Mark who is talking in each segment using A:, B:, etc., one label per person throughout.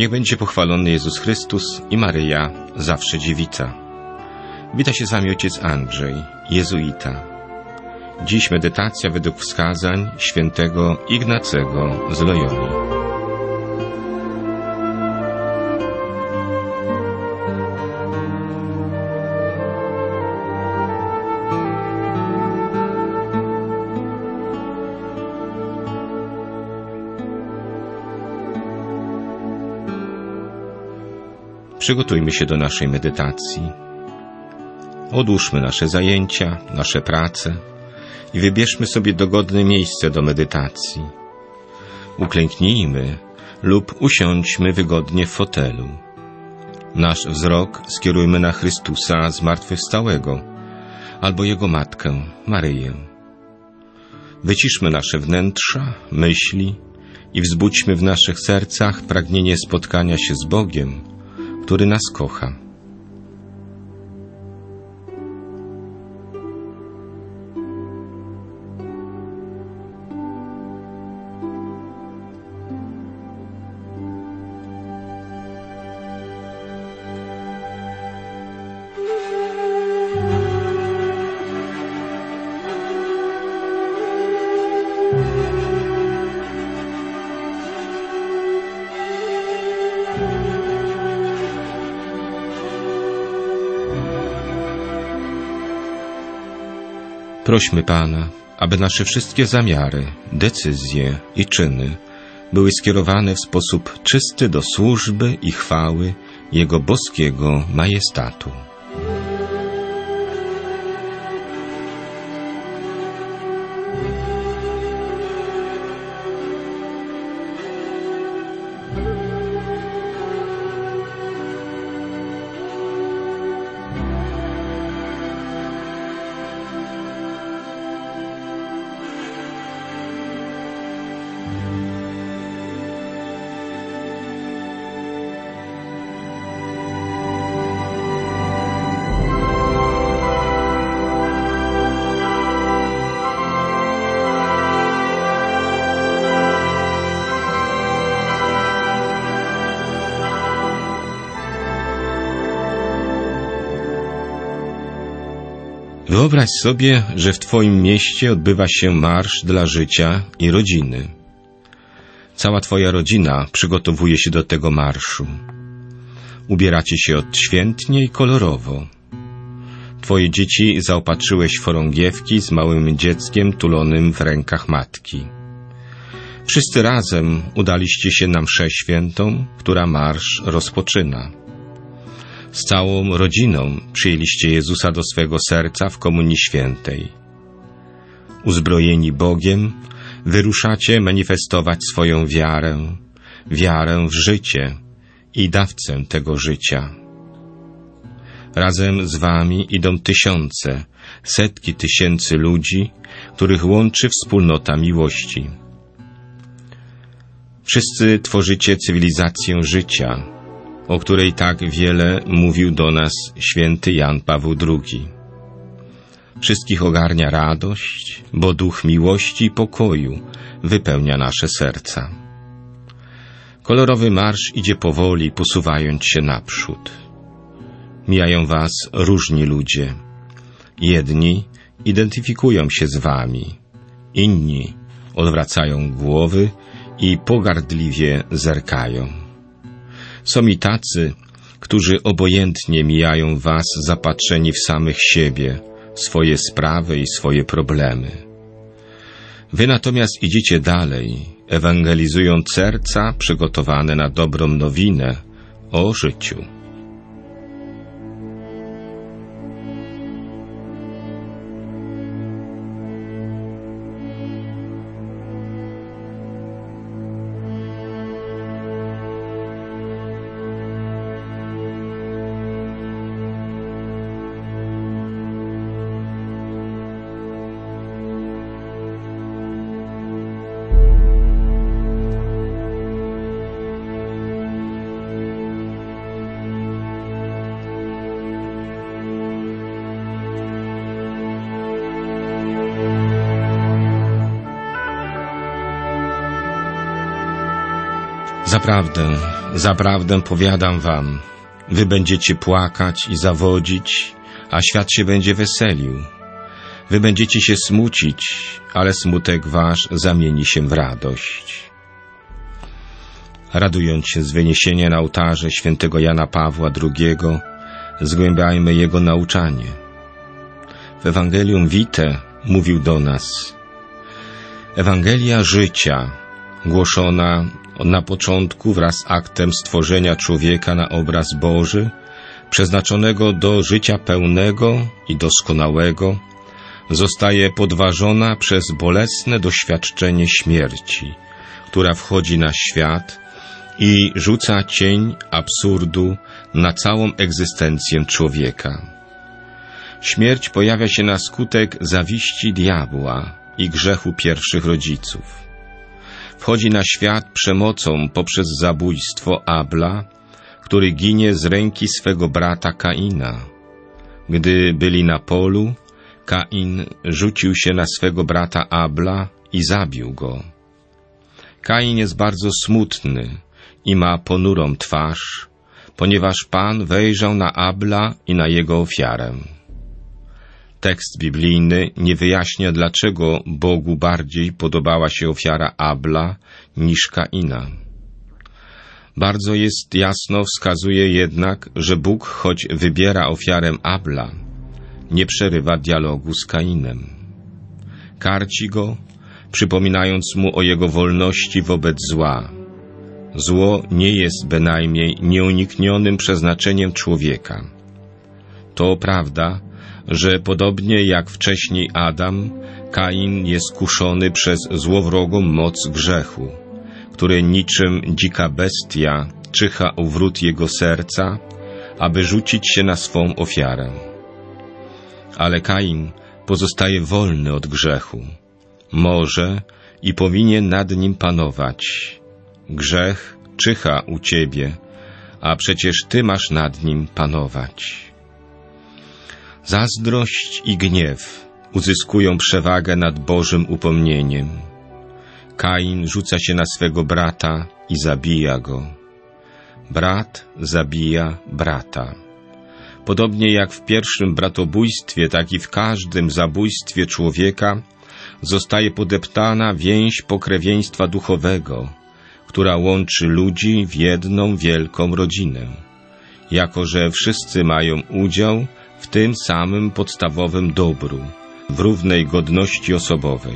A: Niech będzie pochwalony Jezus Chrystus i Maryja, zawsze dziewica. Wita się z wami ojciec Andrzej, jezuita. Dziś medytacja według wskazań świętego Ignacego z Loyoli. Przygotujmy się do naszej medytacji. Odłóżmy nasze zajęcia, nasze prace i wybierzmy sobie dogodne miejsce do medytacji. Uklęknijmy lub usiądźmy wygodnie w fotelu. Nasz wzrok skierujmy na Chrystusa zmartwychwstałego albo Jego Matkę, Maryję. Wyciszmy nasze wnętrza, myśli i wzbudźmy w naszych sercach pragnienie spotkania się z Bogiem, który nas kocha. Prośmy Pana, aby nasze wszystkie zamiary, decyzje i czyny były skierowane w sposób czysty do służby i chwały Jego boskiego majestatu. Wyobraź sobie, że w Twoim mieście odbywa się marsz dla życia i rodziny. Cała Twoja rodzina przygotowuje się do tego marszu. Ubieracie się odświętnie i kolorowo. Twoje dzieci zaopatrzyłeś w chorągiewki z małym dzieckiem tulonym w rękach matki. Wszyscy razem udaliście się na mszę świętą, która marsz rozpoczyna. Z całą rodziną przyjęliście Jezusa do swego serca w Komunii Świętej. Uzbrojeni Bogiem, wyruszacie manifestować swoją wiarę w życie i dawcę tego życia. Razem z wami idą tysiące, setki tysięcy ludzi, których łączy wspólnota miłości. Wszyscy tworzycie cywilizację życia, o której tak wiele mówił do nas święty Jan Paweł II. Wszystkich ogarnia radość, bo duch miłości i pokoju wypełnia nasze serca. Kolorowy marsz idzie powoli, posuwając się naprzód. Mijają was różni ludzie. Jedni identyfikują się z wami, inni odwracają głowy i pogardliwie zerkają. Są i tacy, którzy obojętnie mijają was zapatrzeni w samych siebie, swoje sprawy i swoje problemy. Wy natomiast idziecie dalej, ewangelizując serca przygotowane na dobrą nowinę o życiu. Zaprawdę powiadam wam, wy będziecie płakać i zawodzić, a świat się będzie weselił. Wy będziecie się smucić, ale smutek wasz zamieni się w radość. Radując się z wyniesienia na ołtarze świętego Jana Pawła II, zgłębiajmy jego nauczanie. W Ewangelium Vitae mówił do nas: Ewangelia życia, głoszona na początku wraz z aktem stworzenia człowieka na obraz Boży, przeznaczonego do życia pełnego i doskonałego, zostaje podważona przez bolesne doświadczenie śmierci, która wchodzi na świat i rzuca cień absurdu na całą egzystencję człowieka. Śmierć pojawia się na skutek zawiści diabła i grzechu pierwszych rodziców. Wchodzi na świat przemocą poprzez zabójstwo Abla, który ginie z ręki swego brata Kaina. Gdy byli na polu, Kain rzucił się na swego brata Abla i zabił go. Kain jest bardzo smutny i ma ponurą twarz, ponieważ Pan wejrzał na Abla i na jego ofiarę. Tekst biblijny nie wyjaśnia, dlaczego Bogu bardziej podobała się ofiara Abla niż Kaina. Bardzo jest jasno wskazuje jednak, że Bóg, choć wybiera ofiarę Abla, nie przerywa dialogu z Kainem. Karci go, przypominając mu o jego wolności wobec zła. Zło nie jest bynajmniej nieuniknionym przeznaczeniem człowieka. To prawda, że podobnie jak wcześniej Adam, Kain jest kuszony przez złowrogą moc grzechu, który niczym dzika bestia czyha u wrót jego serca, aby rzucić się na swą ofiarę. Ale Kain pozostaje wolny od grzechu. Może i powinien nad nim panować. Grzech czyha u ciebie, a przecież ty masz nad nim panować. Zazdrość i gniew uzyskują przewagę nad Bożym upomnieniem. Kain rzuca się na swego brata i zabija go. Brat zabija brata. Podobnie jak w pierwszym bratobójstwie, tak i w każdym zabójstwie człowieka zostaje podeptana więź pokrewieństwa duchowego, która łączy ludzi w jedną wielką rodzinę, jako że wszyscy mają udział w tym samym podstawowym dobru, w równej godności osobowej.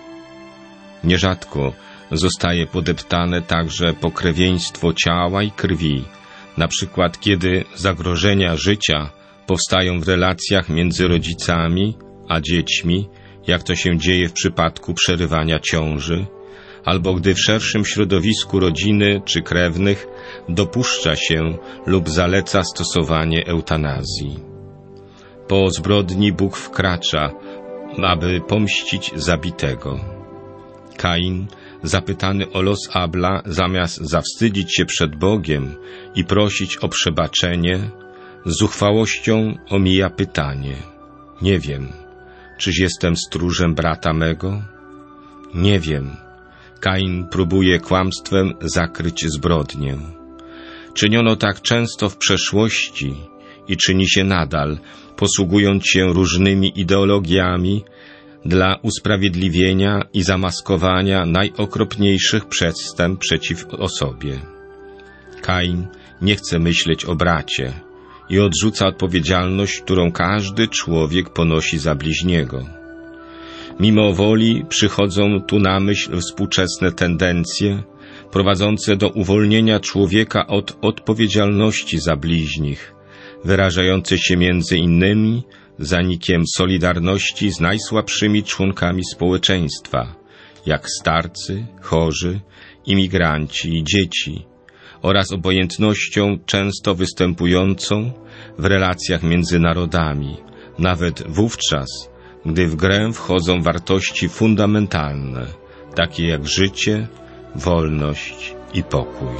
A: Nierzadko zostaje podeptane także pokrewieństwo ciała i krwi, na przykład kiedy zagrożenia życia powstają w relacjach między rodzicami a dziećmi, jak to się dzieje w przypadku przerywania ciąży, albo gdy w szerszym środowisku rodziny czy krewnych dopuszcza się lub zaleca stosowanie eutanazji. Po zbrodni Bóg wkracza, aby pomścić zabitego. Kain, zapytany o los Abla, zamiast zawstydzić się przed Bogiem i prosić o przebaczenie, z zuchwałością omija pytanie: nie wiem, czyż jestem stróżem brata mego? Nie wiem. Kain próbuje kłamstwem zakryć zbrodnię. Czyniono tak często w przeszłości i czyni się nadal, posługując się różnymi ideologiami dla usprawiedliwienia i zamaskowania najokropniejszych przestępstw przeciw osobie. Kain nie chce myśleć o bracie i odrzuca odpowiedzialność, którą każdy człowiek ponosi za bliźniego. Mimo woli przychodzą tu na myśl współczesne tendencje prowadzące do uwolnienia człowieka od odpowiedzialności za bliźnich, wyrażające się między innymi zanikiem solidarności z najsłabszymi członkami społeczeństwa, jak starcy, chorzy, imigranci i dzieci, oraz obojętnością często występującą w relacjach między narodami, nawet wówczas, gdy w grę wchodzą wartości fundamentalne, takie jak życie, wolność i pokój.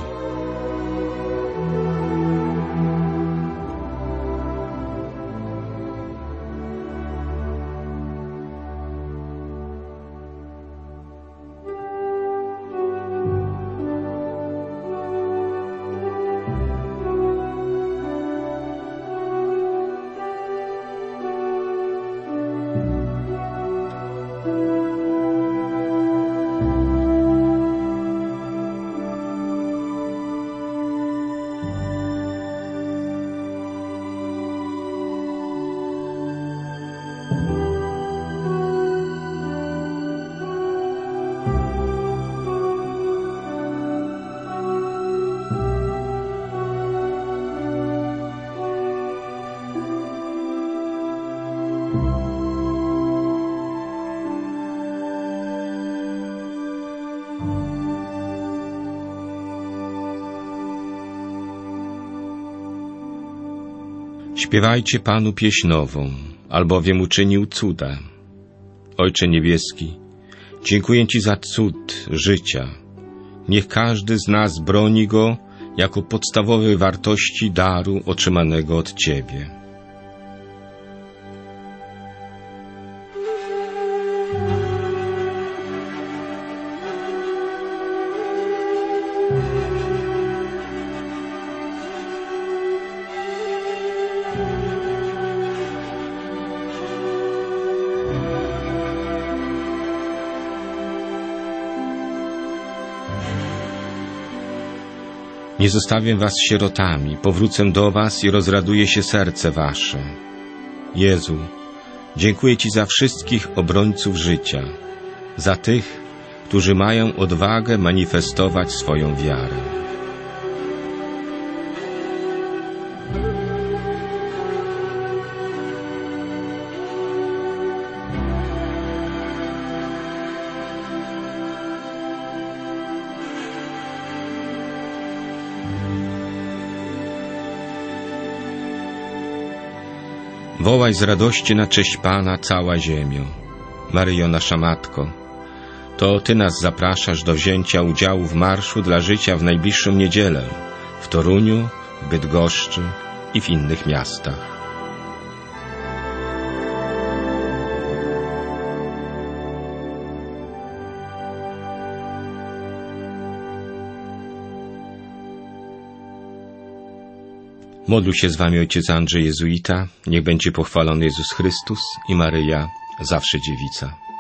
A: Śpiewajcie Panu pieśń nową, albowiem uczynił cuda. Ojcze Niebieski, dziękuję Ci za cud życia. Niech każdy z nas broni go jako podstawowej wartości daru otrzymanego od Ciebie. Nie zostawię was sierotami, powrócę do was i rozraduje się serce wasze. Jezu, dziękuję Ci za wszystkich obrońców życia, za tych, którzy mają odwagę manifestować swoją wiarę. Wołaj z radości na cześć Pana cała ziemio. Maryjo, nasza Matko, to Ty nas zapraszasz do wzięcia udziału w Marszu dla Życia w najbliższą niedzielę w Toruniu, Bydgoszczy i w innych miastach. Modlił się z wami ojciec Andrzej Jezuita. Niech będzie pochwalony Jezus Chrystus i Maryja, zawsze dziewica.